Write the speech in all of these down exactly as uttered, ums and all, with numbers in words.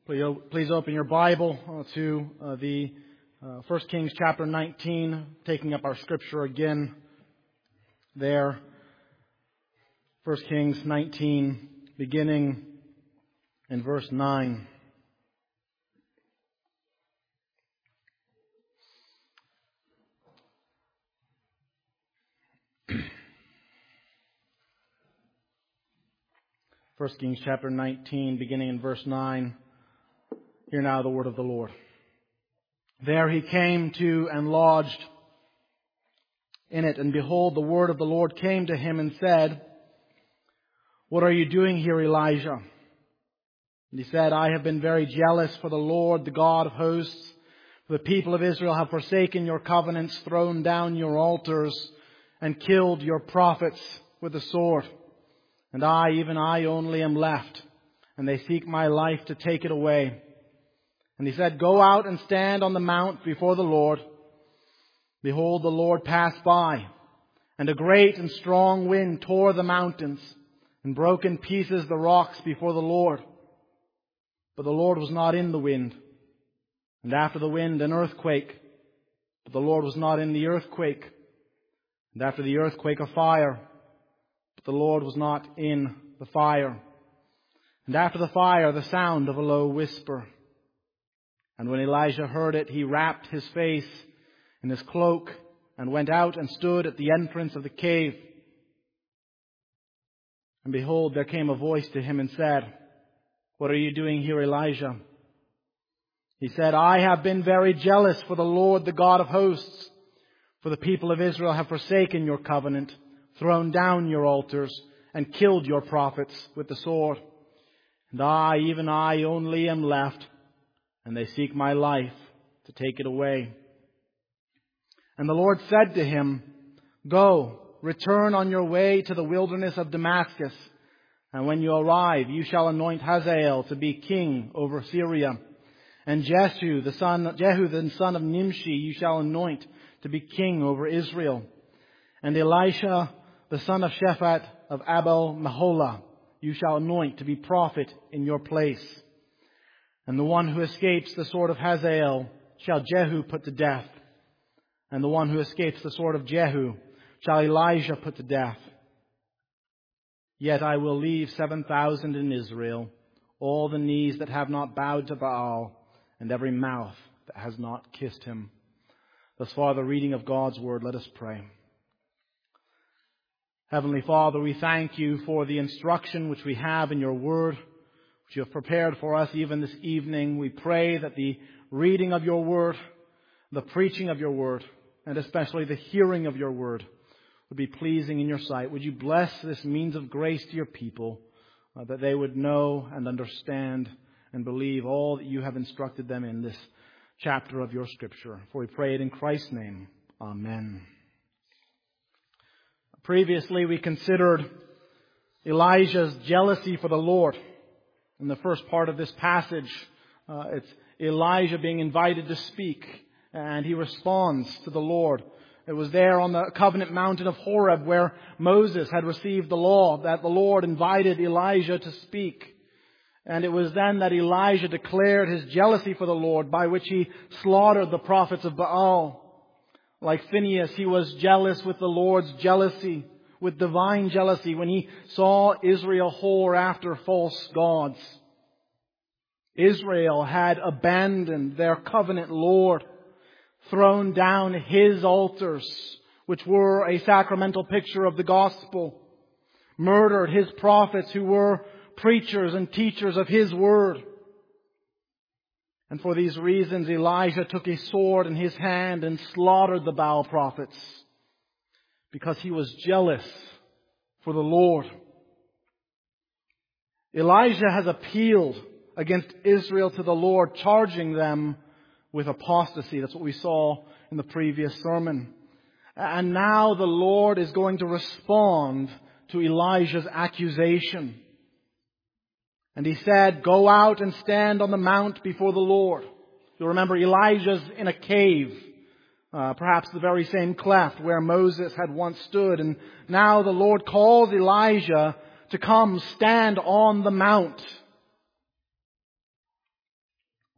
Please open your Bible to uh, the uh, First Kings chapter nineteen, taking up our scripture again there. First Kings nineteen, beginning in verse nine. First Kings chapter nineteen, beginning in verse nine. Hear now the word of the Lord. There he came to and lodged in it, and behold, the word of the Lord came to him and said, "What are you doing here, Elijah?" And he said, "I have been very jealous for the Lord, the God of hosts. For the people of Israel have forsaken your covenants, thrown down your altars, and killed your prophets with the sword. And I, even I only, am left, and they seek my life to take it away." And he said, "Go out and stand on the mount before the Lord." Behold, the Lord passed by, and a great and strong wind tore the mountains, and broke in pieces the rocks before the Lord. But the Lord was not in the wind. And after the wind, an earthquake. But the Lord was not in the earthquake. And after the earthquake, a fire. But the Lord was not in the fire. And after the fire, the sound of a low whisper. And when Elijah heard it, he wrapped his face in his cloak and went out and stood at the entrance of the cave. And behold, there came a voice to him and said, "What are you doing here, Elijah?" He said, "I have been very jealous for the Lord, the God of hosts. For the people of Israel have forsaken your covenant, thrown down your altars, and killed your prophets with the sword. And I, even I only, am left, and they seek my life to take it away." And the Lord said to him, "Go, return on your way to the wilderness of Damascus, and when you arrive, you shall anoint Hazael to be king over Syria. And Jehu, the son, Jehu, the son of Nimshi, you shall anoint to be king over Israel. And Elisha, the son of Shaphat of Abel Meholah, you shall anoint to be prophet in your place. And the one who escapes the sword of Hazael shall Jehu put to death. And the one who escapes the sword of Jehu shall Elijah put to death. Yet I will leave seven thousand in Israel, all the knees that have not bowed to Baal, and every mouth that has not kissed him." Thus far the reading of God's word. Let us pray. Heavenly Father, we thank you for the instruction which we have in your word, which you have prepared for us even this evening. We pray that the reading of your word, the preaching of your word, and especially the hearing of your word would be pleasing in your sight. Would you bless this means of grace to your people, uh, that they would know and understand and believe all that you have instructed them in this chapter of your scripture. For we pray it in Christ's name. Amen. Previously, we considered Elijah's jealousy for the Lord. In the first part of this passage, uh, it's Elijah being invited to speak, and he responds to the Lord. It was there on the covenant mountain of Horeb where Moses had received the law that the Lord invited Elijah to speak. And it was then that Elijah declared his jealousy for the Lord, by which he slaughtered the prophets of Baal. Like Phinehas, he was jealous with the Lord's jealousy, with divine jealousy, when he saw Israel whore after false gods. Israel had abandoned their covenant Lord, thrown down his altars, which were a sacramental picture of the gospel, murdered his prophets who were preachers and teachers of his word. And for these reasons, Elijah took a sword in his hand and slaughtered the Baal prophets, because he was jealous for the Lord. Elijah has appealed against Israel to the Lord, charging them with apostasy. That's what we saw in the previous sermon. And now the Lord is going to respond to Elijah's accusation. And he said, "Go out and stand on the mount before the Lord." You'll remember Elijah's in a cave, uh, perhaps the very same cleft where Moses had once stood. And now the Lord calls Elijah to come stand on the mount.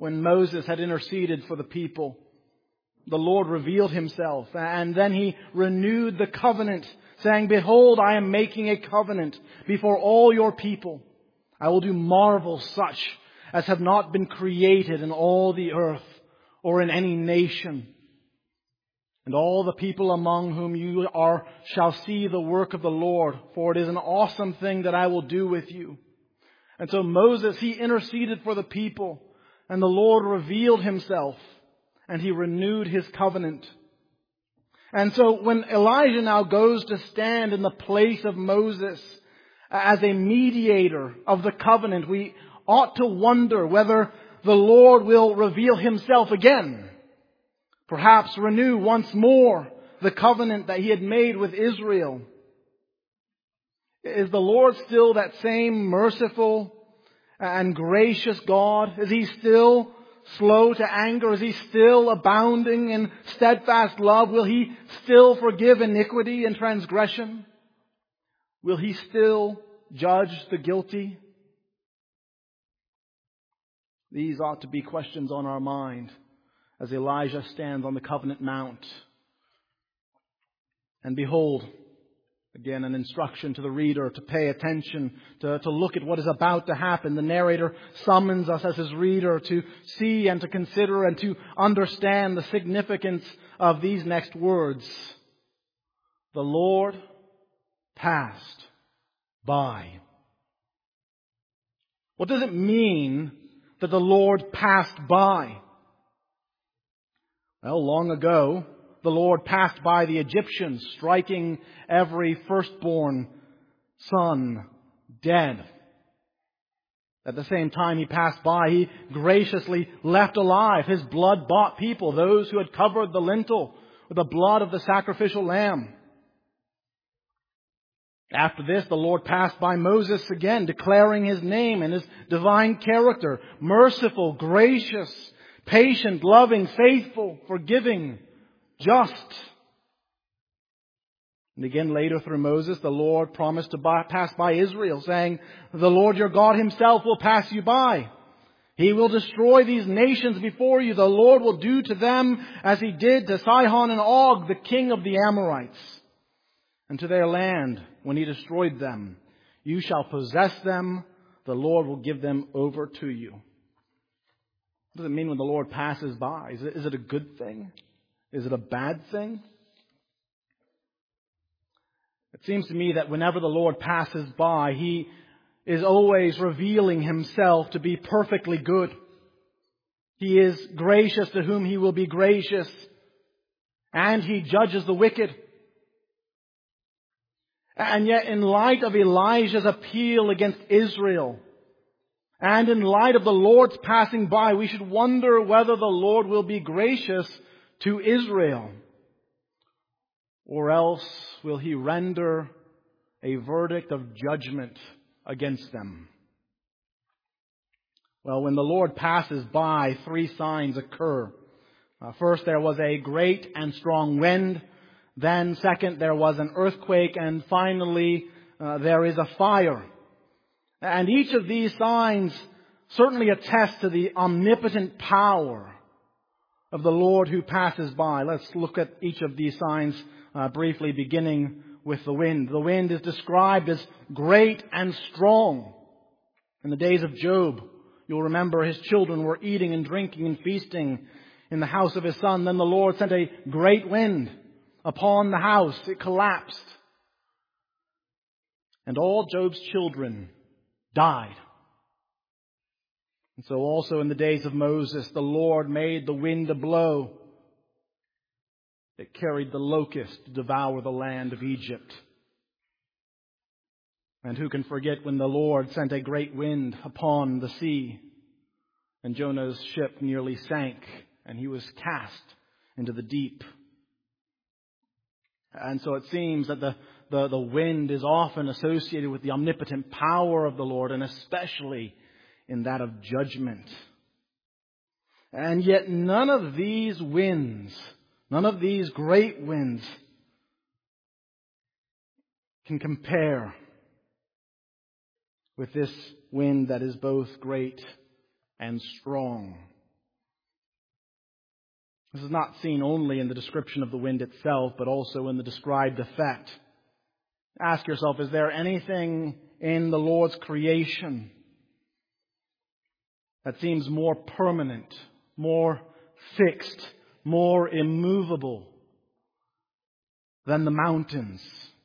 when Moses had interceded for the people, the Lord revealed himself, and then he renewed the covenant, saying, "Behold, I am making a covenant before all your people. I will do marvels such as have not been created in all the earth or in any nation. And all the people among whom you are shall see the work of the Lord, for it is an awesome thing that I will do with you." And so Moses, he interceded for the people, and the Lord revealed himself, and he renewed his covenant. And so when Elijah now goes to stand in the place of Moses as a mediator of the covenant, we ought to wonder whether the Lord will reveal himself again. Perhaps renew once more the covenant that he had made with Israel. Is the Lord still that same merciful and gracious God? Is he still slow to anger? Is he still abounding in steadfast love? Will he still forgive iniquity and transgression? Will he still judge the guilty? These ought to be questions on our mind as Elijah stands on the covenant mount. And behold, again, an instruction to the reader to pay attention, to, to look at what is about to happen. The narrator summons us as his reader to see and to consider and to understand the significance of these next words. The Lord passed by. What does it mean that the Lord passed by? Well, long ago, the Lord passed by the Egyptians, striking every firstborn son dead. At the same time he passed by, he graciously left alive his blood-bought people, those who had covered the lintel with the blood of the sacrificial lamb. After this, the Lord passed by Moses again, declaring his name and his divine character: merciful, gracious, patient, loving, faithful, forgiving, just. And again later through Moses, the Lord promised to by, pass by Israel, saying, "The Lord your God himself will pass you by. He will destroy these nations before you. The Lord will do to them as he did to Sihon and Og, the king of the Amorites, and to their land when he destroyed them. You shall possess them. The Lord will give them over to you." What does it mean when the Lord passes by? Is it, is it a good thing? Is it a bad thing? It seems to me that whenever the Lord passes by, he is always revealing himself to be perfectly good. He is gracious to whom he will be gracious, and he judges the wicked. And yet, in light of Elijah's appeal against Israel, and in light of the Lord's passing by, we should wonder whether the Lord will be gracious to Israel, or else will he render a verdict of judgment against them. Well, when the Lord passes by, three signs occur. Uh, first, there was a great and strong wind. Then, second, there was an earthquake. And finally, uh, there is a fire. And each of these signs certainly attest to the omnipotent power of the Lord who passes by. Let's look at each of these signs uh, briefly, beginning with the wind. The wind is described as great and strong. In the days of Job, you'll remember his children were eating and drinking and feasting in the house of his son. Then the Lord sent a great wind upon the house. It collapsed. And all Job's children died. And so also in the days of Moses, the Lord made the wind to blow. It carried the locust to devour the land of Egypt. And who can forget when the Lord sent a great wind upon the sea, and Jonah's ship nearly sank, and he was cast into the deep. And so it seems that the, the, the wind is often associated with the omnipotent power of the Lord, and especially in that of judgment. And yet none of these winds, none of these great winds can compare with this wind that is both great and strong. This is not seen only in the description of the wind itself, but also in the described effect. Ask yourself, is there anything in the Lord's creation that seems more permanent, more fixed, more immovable than the mountains?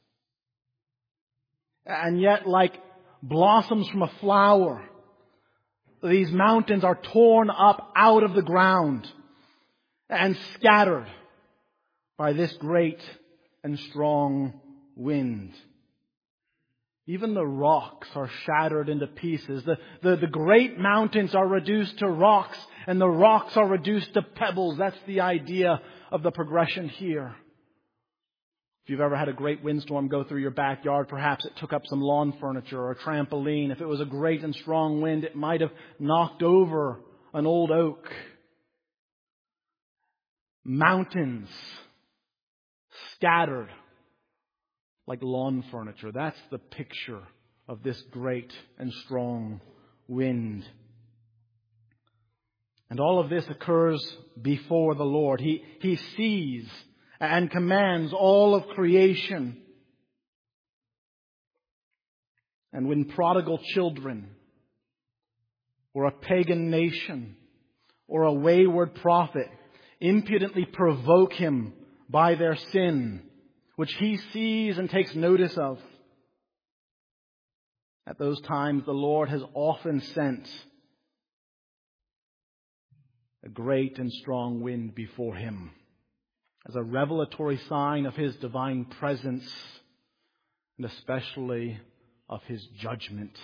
And yet, like blossoms from a flower, these mountains are torn up out of the ground and scattered by this great and strong wind. Even the rocks are shattered into pieces. The, the, the great mountains are reduced to rocks, and the rocks are reduced to pebbles. That's the idea of the progression here. If you've ever had a great windstorm go through your backyard, perhaps it took up some lawn furniture or a trampoline. If it was a great and strong wind, it might have knocked over an old oak. Mountains scattered like lawn furniture. That's the picture of this great and strong wind. And all of this occurs before the Lord. He, he sees and commands all of creation. And when prodigal children, or a pagan nation, or a wayward prophet impudently provoke Him by their sin, which He sees and takes notice of, at those times the Lord has often sent a great and strong wind before Him as a revelatory sign of His divine presence and especially of His judgment.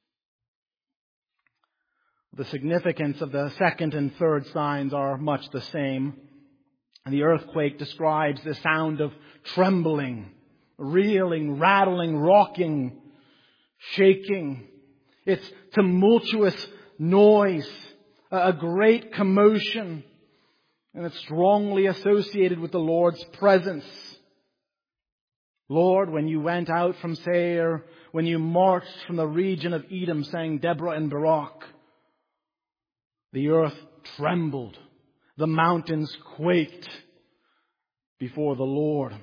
The significance of the second and third signs are much the same. And the earthquake describes the sound of trembling, reeling, rattling, rocking, shaking. It's tumultuous noise, a great commotion, and it's strongly associated with the Lord's presence. Lord, when you went out from Seir, when you marched from the region of Edom, sang Deborah and Barak, the earth trembled, the mountains quaked before the Lord.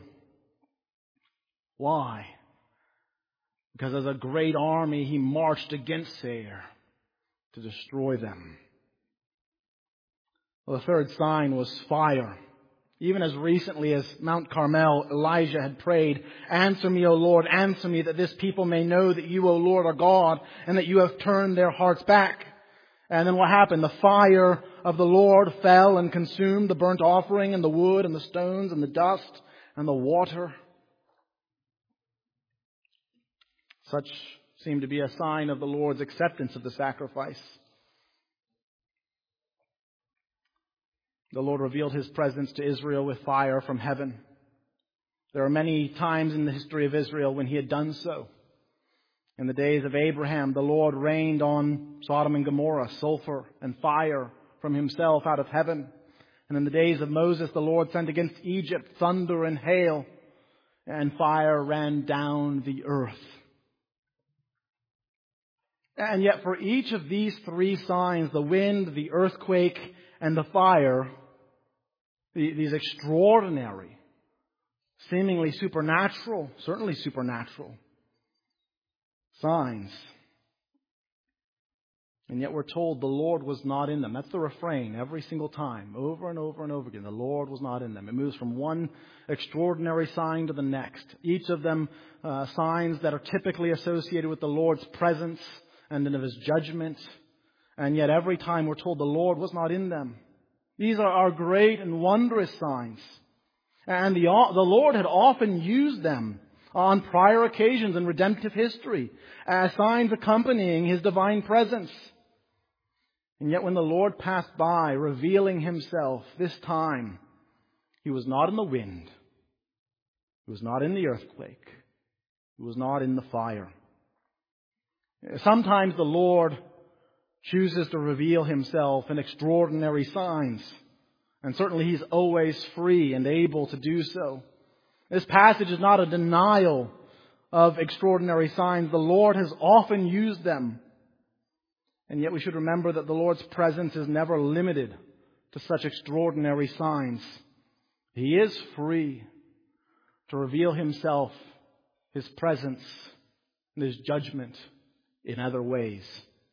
Why? Because as a great army, He marched against Seir to destroy them. Well, the third sign was fire. Even as recently as Mount Carmel, Elijah had prayed, "Answer me, O Lord, answer me, that this people may know that you, O Lord, are God, and that you have turned their hearts back." And then what happened? The fire of the Lord fell and consumed the burnt offering and the wood and the stones and the dust and the water. Such seemed to be a sign of the Lord's acceptance of the sacrifice. The Lord revealed His presence to Israel with fire from heaven. There are many times in the history of Israel when He had done so. In the days of Abraham, the Lord rained on Sodom and Gomorrah sulfur and fire from Himself out of heaven. And in the days of Moses, the Lord sent against Egypt thunder and hail, and fire ran down the earth. And yet for each of these three signs, the wind, the earthquake, and the fire, these extraordinary, seemingly supernatural, certainly supernatural signs. And yet we're told the Lord was not in them. That's the refrain every single time, over and over and over again. The Lord was not in them. It moves from one extraordinary sign to the next. Each of them uh, signs that are typically associated with the Lord's presence and of His judgment. And yet every time we're told the Lord was not in them. These are our great and wondrous signs. And the, the Lord had often used them on prior occasions in redemptive history as signs accompanying His divine presence. And yet when the Lord passed by, revealing Himself this time, He was not in the wind. He was not in the earthquake. He was not in the fire. Sometimes the Lord chooses to reveal Himself in extraordinary signs. And certainly He's always free and able to do so. This passage is not a denial of extraordinary signs. The Lord has often used them. And yet we should remember that the Lord's presence is never limited to such extraordinary signs. He is free to reveal Himself, His presence, and His judgment in other ways.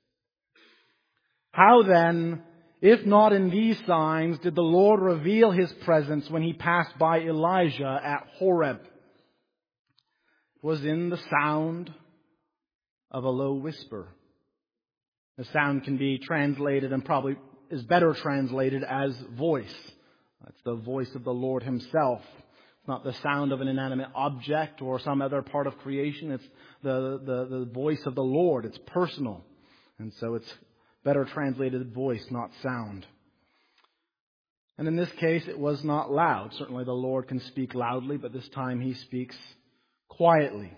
How then, if not in these signs, did the Lord reveal His presence when He passed by Elijah at Horeb? It was in the sound of a low whisper. The sound can be translated, and probably is better translated, as voice. That's the voice of the Lord Himself. It's not the sound of an inanimate object or some other part of creation. It's the, the, the voice of the Lord. It's personal. And so it's better translated voice, not sound. And in this case, it was not loud. Certainly the Lord can speak loudly, but this time He speaks quietly.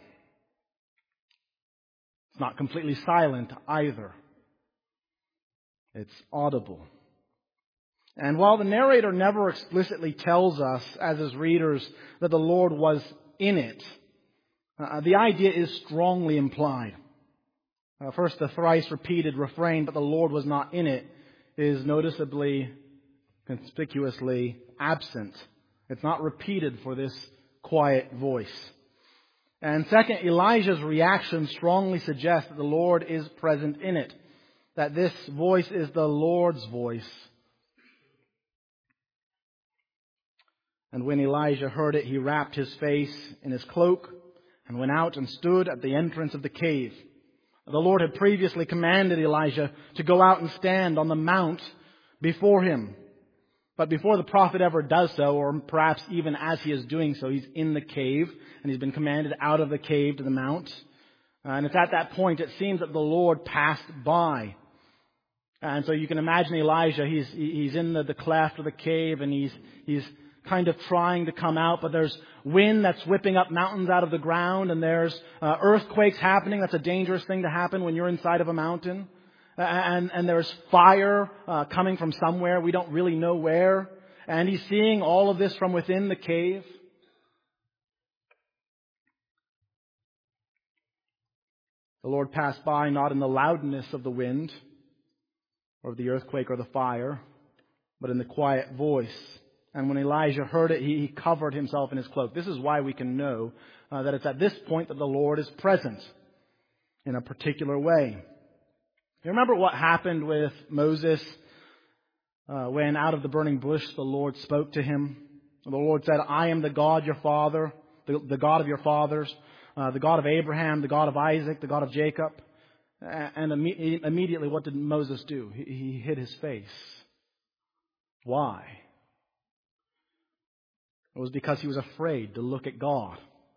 It's not completely silent either. It's audible. And while the narrator never explicitly tells us, as his readers, that the Lord was in it, uh, the idea is strongly implied. Uh, first, the thrice repeated refrain, "but the Lord was not in it," is noticeably, conspicuously absent. It's not repeated for this quiet voice. And second, Elijah's reaction strongly suggests that the Lord is present in it, that this voice is the Lord's voice. And when Elijah heard it, he wrapped his face in his cloak and went out and stood at the entrance of the cave. The Lord had previously commanded Elijah to go out and stand on the mount before him. But before the prophet ever does so, or perhaps even as he is doing so, he's in the cave, and he's been commanded out of the cave to the mount. Uh, and it's at that point it seems that the Lord passed by. And so you can imagine Elijah, he's he's in the, the cleft of the cave, and he's he's kind of trying to come out, but there's wind that's whipping up mountains out of the ground, and there's uh, earthquakes happening. That's a dangerous thing to happen when you're inside of a mountain. Uh, and, and there's fire uh, coming from somewhere. We don't really know where. And he's seeing all of this from within the cave. The Lord passed by not in the loudness of the wind or of the earthquake or the fire, but in the quiet voice. And when Elijah heard it, he, he covered himself in his cloak. This is why we can know uh, that it's at this point that the Lord is present in a particular way. You remember what happened with Moses uh, when out of the burning bush the Lord spoke to him? The Lord said, "I am the God your father, the, the God of your fathers, uh, the God of Abraham, the God of Isaac, the God of Jacob." And imme- immediately what did Moses do? He, he hid his face. Why? It was because he was afraid to look at God.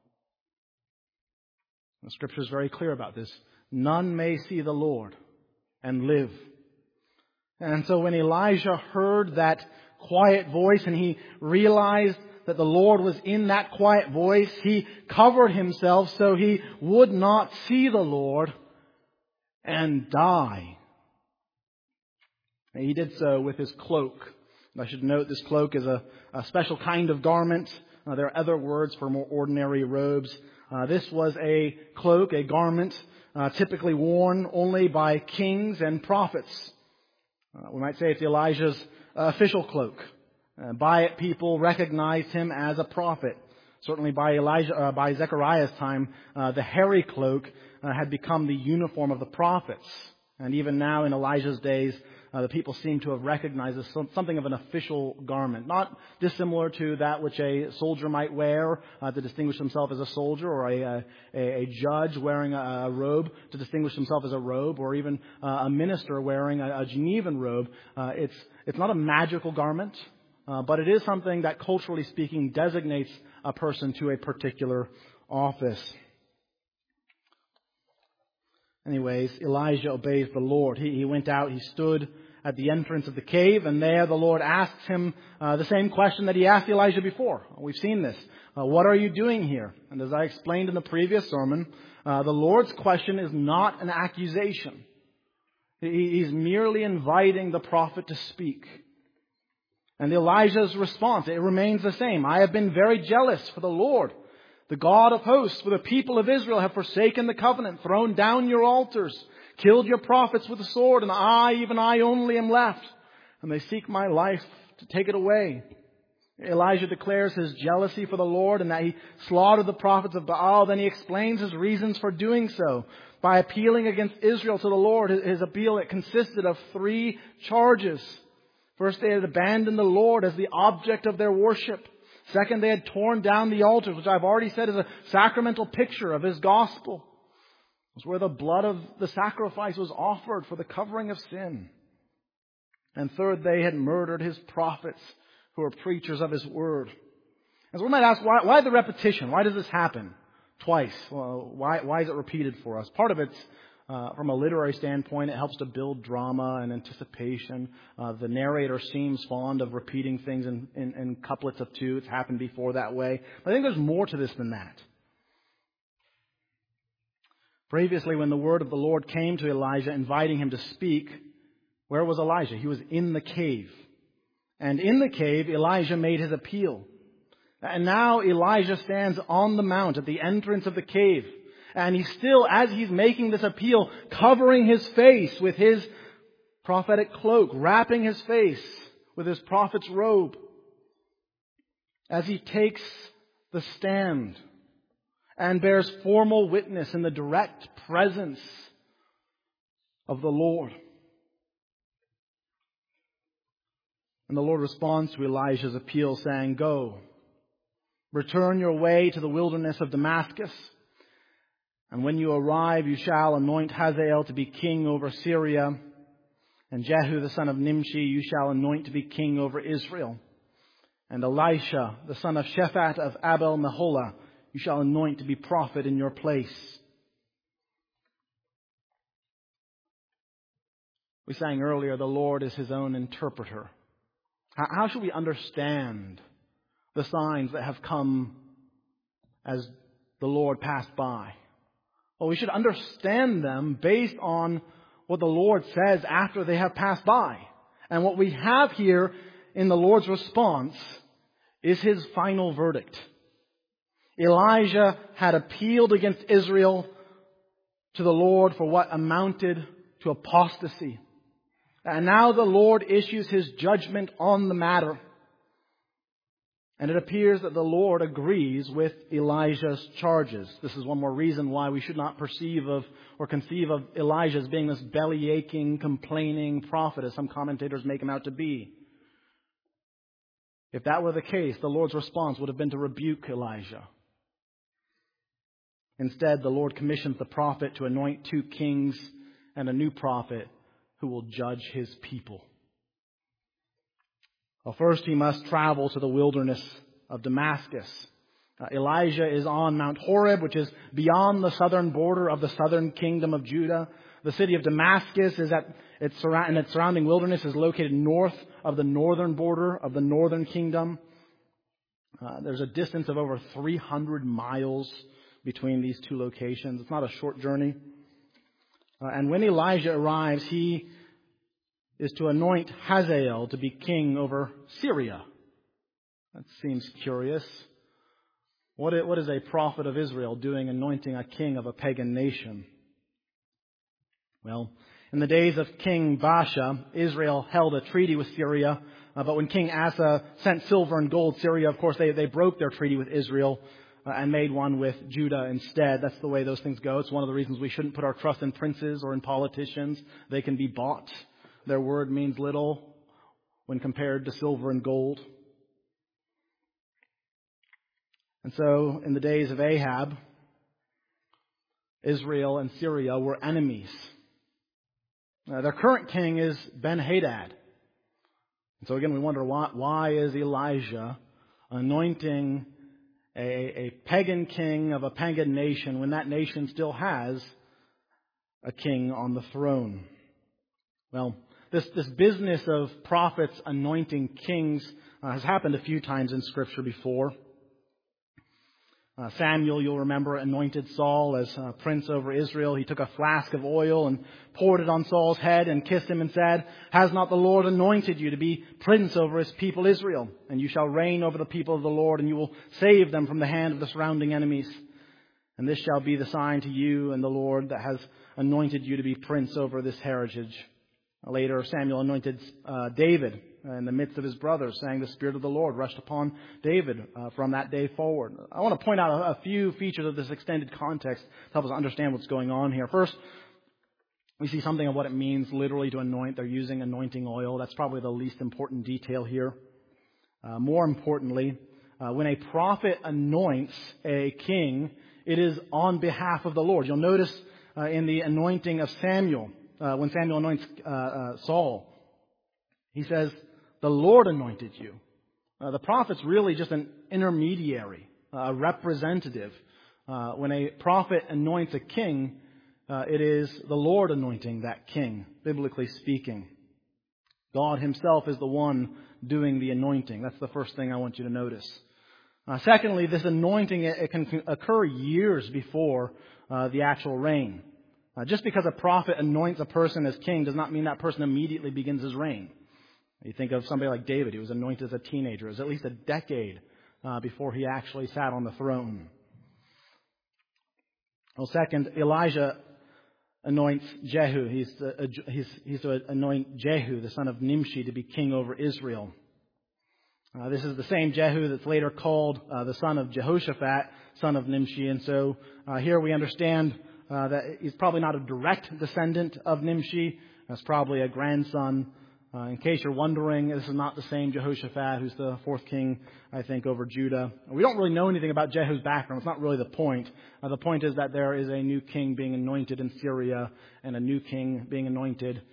The Scripture is very clear about this. None may see the Lord and live. And so when Elijah heard that quiet voice and he realized that the Lord was in that quiet voice, he covered himself so he would not see the Lord and die. And he did so with his cloak. I should note this cloak is a, a special kind of garment. Uh, there are other words for more ordinary robes. Uh, this was a cloak, a garment, uh, typically worn only by kings and prophets. Uh, we might say it's Elijah's uh, official cloak. Uh, by it, people recognized him as a prophet. Certainly by Elijah, uh, by Zechariah's time, uh, the hairy cloak uh, had become the uniform of the prophets. And even now in Elijah's days, Uh, the people seem to have recognized as some, something of an official garment, not dissimilar to that which a soldier might wear uh, to distinguish himself as a soldier, or a, a, a judge wearing a, a robe to distinguish himself as a robe, or even uh, a minister wearing a, a Genevan robe. Uh, it's it's not a magical garment, uh, but it is something that, culturally speaking, designates a person to a particular office. Anyways, Elijah obeys the Lord. He, he went out, he stood at the entrance of the cave, and there the Lord asks him uh, the same question that he asked Elijah before. We've seen this. Uh, what are you doing here? And as I explained in the previous sermon, uh, the Lord's question is not an accusation. He, he's merely inviting the prophet to speak. And Elijah's response, it remains the same. I have been very jealous for the Lord, the God of hosts, for the people of Israel have forsaken the covenant, thrown down your altars, killed your prophets with the sword, and I, even I only, am left. and they seek my life to take it away. Elijah declares his jealousy for the Lord and that he slaughtered the prophets of Baal. Then he explains his reasons for doing so by appealing against Israel to the Lord. His appeal, it consisted of three charges. First, they had abandoned the Lord as the object of their worship. Second, they had torn down the altars, which I've already said is a sacramental picture of His gospel. It was where the blood of the sacrifice was offered for the covering of sin. And third, they had murdered His prophets who are preachers of His word. And so we might ask, why, why the repetition? Why does this happen twice? Well, why, why is it repeated for us? Part of it's uh, from a literary standpoint. It helps to build drama and anticipation. Uh, the narrator seems fond of repeating things in, in, in couplets of two. It's happened before that way. But I think there's more to this than that. Previously, when the word of the Lord came to Elijah, inviting him to speak, where was Elijah? He was in the cave. And in the cave, Elijah made his appeal. And now Elijah stands on the mount at the entrance of the cave. And he's still, as he's making this appeal, covering his face with his prophetic cloak, wrapping his face with his prophet's robe. As he takes the stand and bears formal witness in the direct presence of the Lord. And the Lord responds to Elijah's appeal saying, "Go, return your way to the wilderness of Damascus. And when you arrive, you shall anoint Hazael to be king over Syria. And Jehu, the son of Nimshi, you shall anoint to be king over Israel. And Elisha, the son of Shaphat of Abel Meholah, you shall anoint to be prophet in your place." We sang earlier, the Lord is His own interpreter. How should we understand the signs that have come as the Lord passed by? Well, we should understand them based on what the Lord says after they have passed by. And what we have here in the Lord's response is His final verdict. Elijah had appealed against Israel to the Lord for what amounted to apostasy. And now the Lord issues His judgment on the matter. And it appears that the Lord agrees with Elijah's charges. This is one more reason why we should not perceive of or conceive of Elijah as being this belly-aching, complaining prophet, as some commentators make him out to be. If that were the case, the Lord's response would have been to rebuke Elijah. Instead, the Lord commissions the prophet to anoint two kings and a new prophet who will judge His people. Well, first he must travel to the wilderness of Damascus. Uh, Elijah is on Mount Horeb, which is beyond the southern border of the southern kingdom of Judah. The city of Damascus is at its surra- and its surrounding wilderness is located north of the northern border of the northern kingdom. Uh, there's a distance of over three hundred miles between these two locations. It's not a short journey. Uh, and when Elijah arrives, he is to anoint Hazael to be king over Syria. That seems curious. What is, what is a prophet of Israel doing anointing a king of a pagan nation? Well, in the days of King Baasha, Israel held a treaty with Syria. Uh, but when King Asa sent silver and gold, Syria, of course, they, they broke their treaty with Israel uh, and made one with Judah instead. That's the way those things go. It's one of the reasons we shouldn't put our trust in princes or in politicians. They can be bought. Their word means little when compared to silver and gold. And so, in the days of Ahab, Israel and Syria were enemies. Uh, their current king is Ben-Hadad. And so again, we wonder why, why is Elijah anointing a, a pagan king of a pagan nation when that nation still has a king on the throne? Well, this, this business of prophets anointing kings uh, has happened a few times in Scripture before. Uh, Samuel, you'll remember, anointed Saul as uh, prince over Israel. He took a flask of oil and poured it on Saul's head and kissed him and said, "Has not the Lord anointed you to be prince over His people Israel? And you shall reign over the people of the Lord, and you will save them from the hand of the surrounding enemies. And this shall be the sign to you and the Lord that has anointed you to be prince over this heritage." Later, Samuel anointed uh, David in the midst of his brothers, saying the Spirit of the Lord rushed upon David uh, from that day forward. I want to point out a, a few features of this extended context to help us understand what's going on here. First, we see something of what it means literally to anoint. They're using anointing oil. That's probably the least important detail here. Uh, more importantly, uh, when a prophet anoints a king, it is on behalf of the Lord. You'll notice uh, in the anointing of Samuel, uh, when Samuel anoints uh, uh, Saul, he says, the Lord anointed you. Uh, the prophet's really just an intermediary, uh, a representative. Uh, when a prophet anoints a king, uh, it is the Lord anointing that king, biblically speaking. God himself is the one doing the anointing. That's the first thing I want you to notice. Uh, secondly, this anointing, it, it can occur years before uh, the actual reign. Uh, just because a prophet anoints a person as king does not mean that person immediately begins his reign. You think of somebody like David, who was anointed as a teenager. It was at least a decade uh, before he actually sat on the throne. Well, second, Elijah anoints Jehu. He's to, he's, he's to anoint Jehu, the son of Nimshi, to be king over Israel. Uh, this is the same Jehu that's later called uh, the son of Jehoshaphat, son of Nimshi. And so uh, here we understand uh, that he's probably not a direct descendant of Nimshi. That's probably a grandson. Uh, in case you're wondering, this is not the same Jehoshaphat who's the fourth king, I think, over Judah. We don't really know anything about Jehu's background. It's not really the point. Uh, the point is that there is a new king being anointed in Syria and a new king being anointed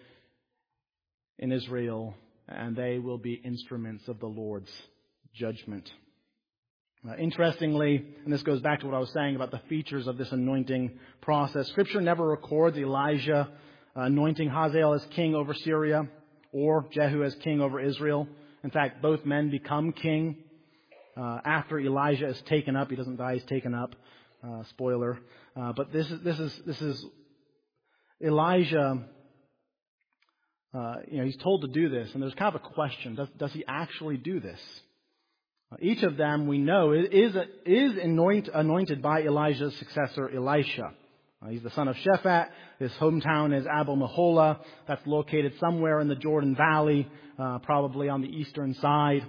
in Israel, and they will be instruments of the Lord's judgment. Uh, interestingly, and this goes back to what I was saying about the features of this anointing process, Scripture never records Elijah uh, anointing Hazael as king over Syria or Jehu as king over Israel. In fact, both men become king uh, after Elijah is taken up. He doesn't die; he's taken up. Uh, spoiler. Uh, but this is this is this is Elijah. Uh, you know, he's told to do this, and there's kind of a question: Does does he actually do this? Uh, each of them, we know, is is anoint, anointed by Elijah's successor, Elisha. Uh, he's the son of Shaphat. His hometown is Abel Meholah. That's located somewhere in the Jordan Valley, uh, probably on the eastern side.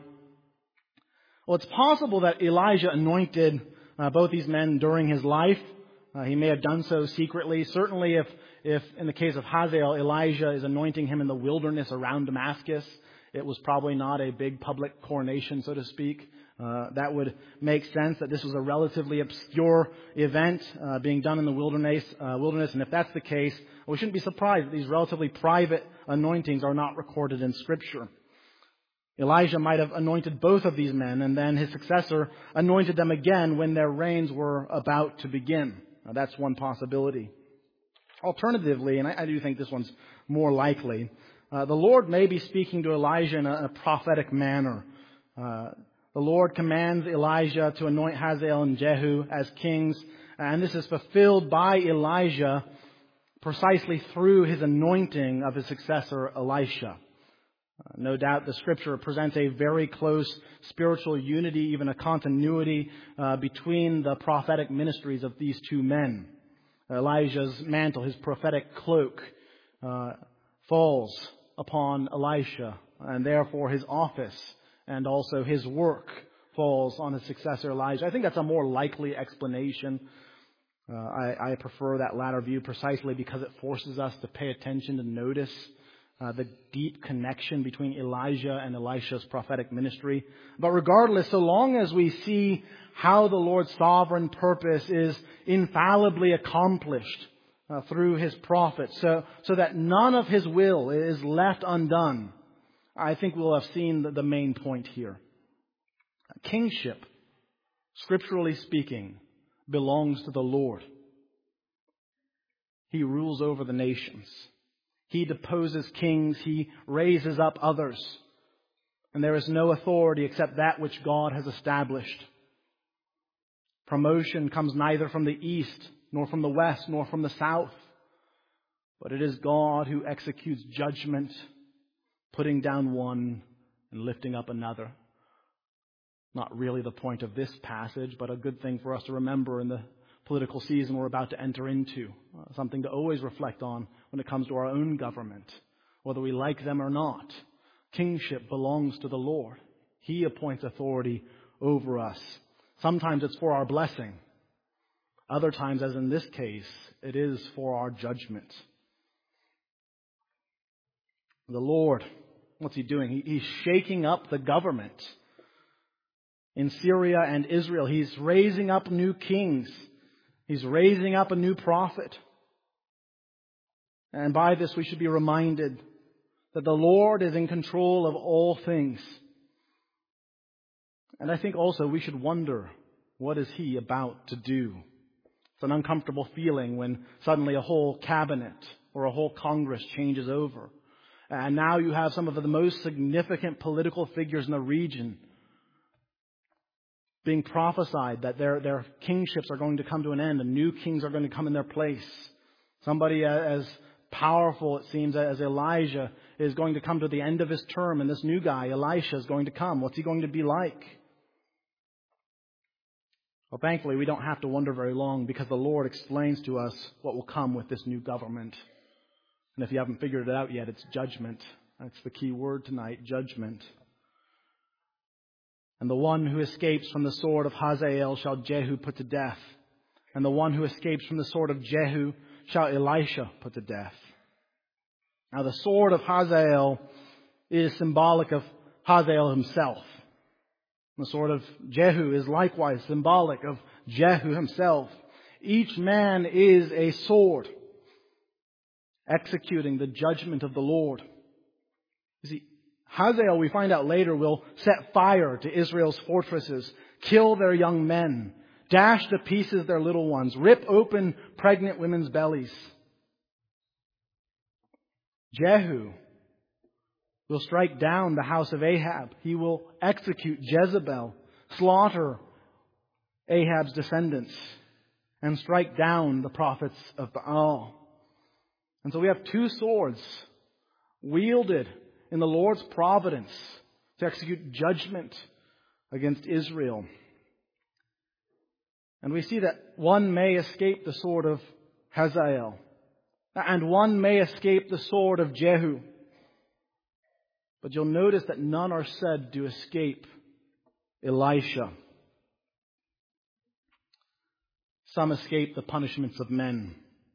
Well, it's possible that Elijah anointed uh, both these men during his life. Uh, he may have done so secretly. Certainly, if, if in the case of Hazael, Elijah is anointing him in the wilderness around Damascus, it was probably not a big public coronation, so to speak. Uh, that would make sense that this was a relatively obscure event uh, being done in the wilderness. Uh, wilderness, and if that's the case, we shouldn't be surprised that these relatively private anointings are not recorded in Scripture. Elijah might have anointed both of these men, and then his successor anointed them again when their reigns were about to begin. Now, that's one possibility. Alternatively, and I, I do think this one's more likely, uh, the Lord may be speaking to Elijah in a, a prophetic manner. Uh, The Lord commands Elijah to anoint Hazael and Jehu as kings, and this is fulfilled by Elijah precisely through his anointing of his successor, Elisha. Uh, no doubt the Scripture presents a very close spiritual unity, even a continuity uh, between the prophetic ministries of these two men. Elijah's mantle, his prophetic cloak, uh, falls upon Elisha, and therefore his office and also his work falls on his successor Elijah. I think that's a more likely explanation. Uh, I, I prefer that latter view precisely because it forces us to pay attention to notice uh, the deep connection between Elijah and Elisha's prophetic ministry. But regardless, so long as we see how the Lord's sovereign purpose is infallibly accomplished uh, through his prophets, so, so that none of his will is left undone, I think we'll have seen the, the main point here. Kingship, scripturally speaking, belongs to the Lord. He rules over the nations. He deposes kings. He raises up others. And there is no authority except that which God has established. Promotion comes neither from the east, nor from the west, nor from the south. But it is God who executes judgment, putting down one and lifting up another. Not really the point of this passage, but a good thing for us to remember in the political season we're about to enter into. Uh, something to always reflect on when it comes to our own government. whether we like them or not. Kingship belongs to the Lord. He appoints authority over us. Sometimes it's for our blessing. Other times, as in this case, it is for our judgment. The Lord, what's He doing? He, he's shaking up the government in Syria and Israel. He's raising up new kings. He's raising up a new prophet. And by this we should be reminded that the Lord is in control of all things. And I think also we should wonder, what is He about to do? It's an uncomfortable feeling when suddenly a whole cabinet or a whole Congress changes over. And now you have some of the most significant political figures in the region being prophesied that their, their kingships are going to come to an end and new kings are going to come in their place. Somebody as powerful, it seems, as Elijah is going to come to the end of his term, and this new guy, Elisha, is going to come. What's he going to be like? Well, thankfully, we don't have to wonder very long, because the Lord explains to us what will come with this new government. And if you haven't figured it out yet, it's judgment. That's the key word tonight, judgment. And the one who escapes from the sword of Hazael shall Jehu put to death. And the one who escapes from the sword of Jehu shall Elisha put to death. Now the sword of Hazael is symbolic of Hazael himself. The sword of Jehu is likewise symbolic of Jehu himself. Each man is a sword, executing the judgment of the Lord. You see, Hazael, we find out later, will set fire to Israel's fortresses, kill their young men, dash to pieces their little ones, rip open pregnant women's bellies. Jehu will strike down the house of Ahab. He will execute Jezebel, slaughter Ahab's descendants, and strike down the prophets of Baal. And so we have two swords wielded in the Lord's providence to execute judgment against Israel. And we see that one may escape the sword of Hazael, and one may escape the sword of Jehu. But you'll notice that none are said to escape Elisha. Some escape the punishments of men,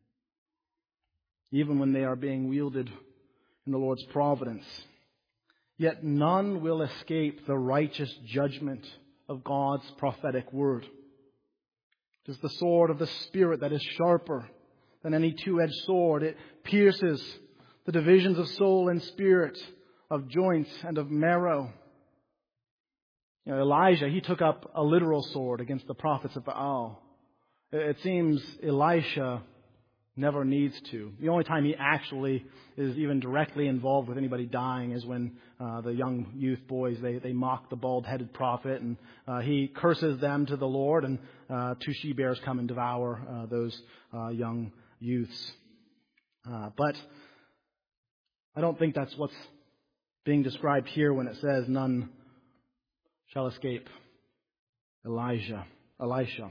even when they are being wielded in the Lord's providence. Yet none will escape the righteous judgment of God's prophetic word. It is the sword of the Spirit that is sharper than any two-edged sword. It pierces the divisions of soul and spirit, of joints and of marrow. You know, Elijah, he took up a literal sword against the prophets of Baal. It seems Elisha never needs to. The only time he actually is even directly involved with anybody dying is when uh, the young youth boys, they, they mock the bald-headed prophet, and uh, he curses them to the Lord, and uh, two she-bears come and devour uh, those uh, young youths. Uh, but I don't think that's what's being described here when it says none shall escape Elijah, Elisha.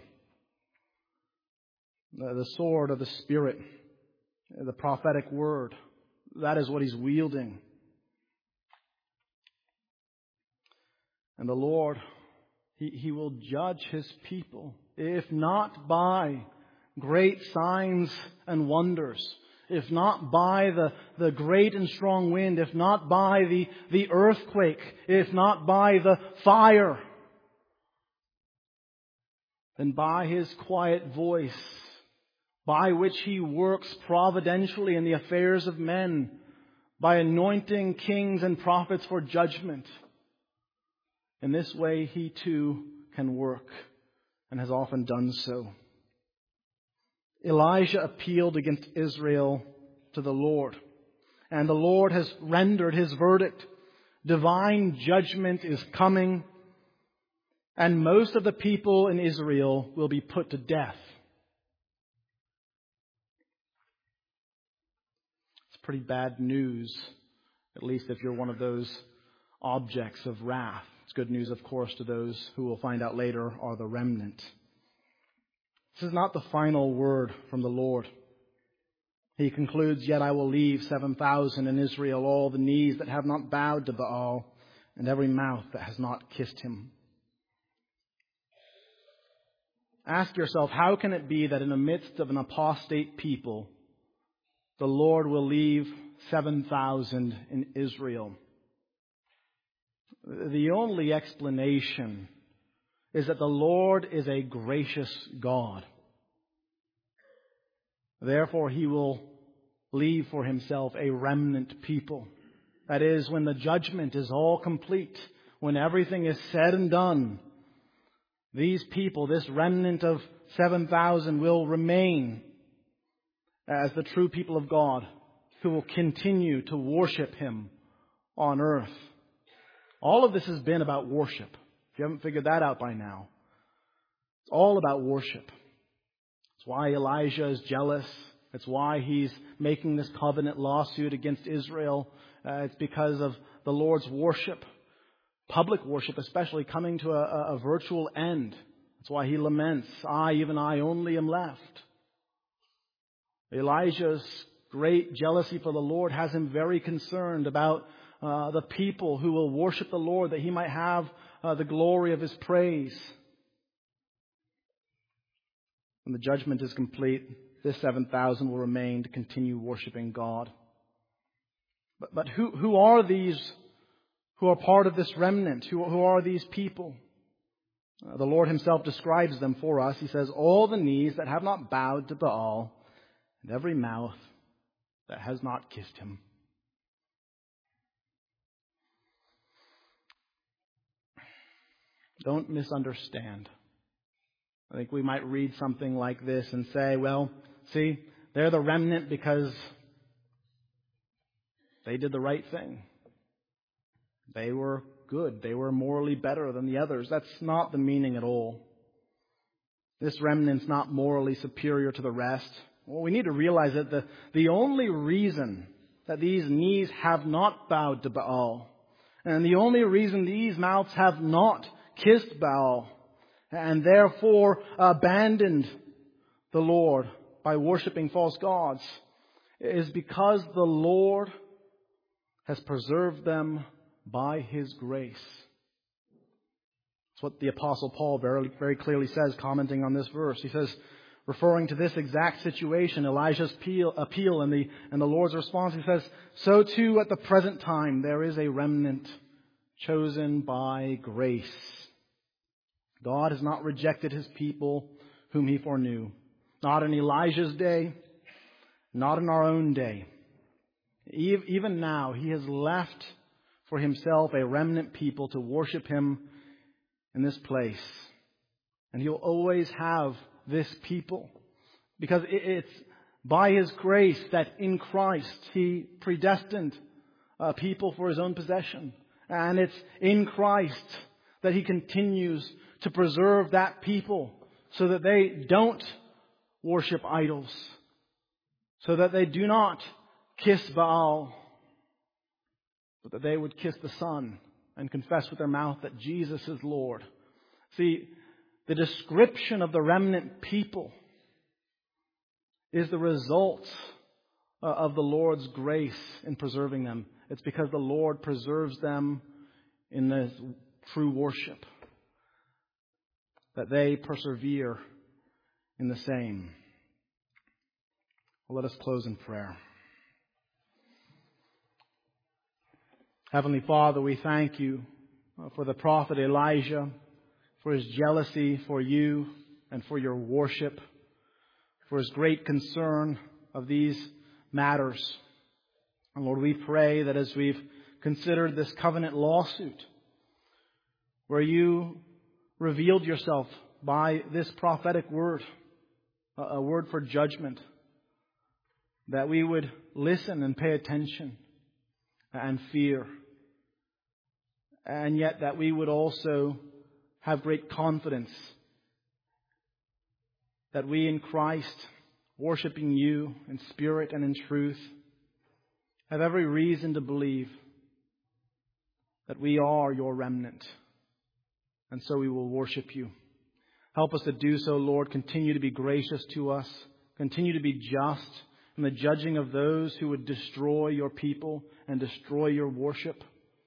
The sword of the Spirit, the prophetic word, that is what he's wielding. And the Lord, he, he will judge His people, if not by great signs and wonders, if not by the, the great and strong wind, if not by the, the earthquake, if not by the fire, then by His quiet voice, by which He works providentially in the affairs of men, by anointing kings and prophets for judgment. In this way, He too can work, and has often done so. Elijah appealed against Israel to the Lord, and the Lord has rendered His verdict. Divine judgment is coming, and most of the people in Israel will be put to death. Pretty bad news, at least if you're one of those objects of wrath. It's good news, of course, to those who we'll find out later are the remnant. This is not the final word from the Lord. He concludes, "Yet I will leave seven thousand in Israel, all the knees that have not bowed to Baal, and every mouth that has not kissed him." Ask yourself, how can it be that in the midst of an apostate people, the Lord will leave seven thousand in Israel? The only explanation is that the Lord is a gracious God. Therefore, He will leave for Himself a remnant people. That is, when the judgment is all complete, when everything is said and done, these people, this remnant of seven thousand, will remain as the true people of God who will continue to worship Him on earth. All of this has been about worship. If you haven't figured that out by now, it's all about worship. It's why Elijah is jealous. It's why he's making this covenant lawsuit against Israel. Uh, it's because of the Lord's worship, public worship especially, coming to a, a virtual end. That's why he laments, "I, even I only am left." Elijah's great jealousy for the Lord has him very concerned about uh, the people who will worship the Lord, that he might have uh, the glory of His praise. When the judgment is complete, this seven thousand will remain to continue worshiping God. But, but who, who are these who are part of this remnant? Who, who are these people? Uh, the Lord Himself describes them for us. He says, "All the knees that have not bowed to Baal, and every mouth that has not kissed him." Don't misunderstand. I think we might read something like this and say, well, see, they're the remnant because they did the right thing. They were good. They were morally better than the others. That's not the meaning at all. This remnant's not morally superior to the rest. Well, we need to realize that the, the only reason that these knees have not bowed to Baal, and the only reason these mouths have not kissed Baal, and therefore abandoned the Lord by worshiping false gods, is because the Lord has preserved them by His grace. That's what the Apostle Paul very, very clearly says, commenting on this verse. He says, referring to this exact situation, Elijah's appeal, appeal and the and the Lord's response, he says, "So too at the present time there is a remnant chosen by grace. God has not rejected His people whom He foreknew." Not in Elijah's day, not in our own day. Even now, He has left for Himself a remnant people to worship Him in this place. And He'll always have this people, because it's by His grace that in Christ He predestined a people for His own possession. And it's in Christ that He continues to preserve that people so that they don't worship idols, so that they do not kiss Baal, but that they would kiss the Son and confess with their mouth that Jesus is Lord. See, the description of the remnant people is the result of the Lord's grace in preserving them. It's because the Lord preserves them in the true worship that they persevere in the same. Well, let us close in prayer. Heavenly Father, we thank You for the prophet Elijah, for his jealousy for You and for Your worship, for his great concern of these matters. And Lord, we pray that as we've considered this covenant lawsuit, where You revealed Yourself by this prophetic word, a word for judgment, that we would listen and pay attention and fear, and yet that we would also have great confidence that we in Christ, worshiping You in spirit and in truth, have every reason to believe that we are Your remnant, and so we will worship You. Help us to do so, Lord. Continue to be gracious to us. Continue to be just from the judging of those who would destroy your people and destroy your worship.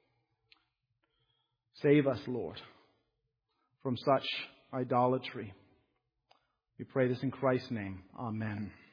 Save us, Lord, from such idolatry. We pray this in Christ's name. Amen.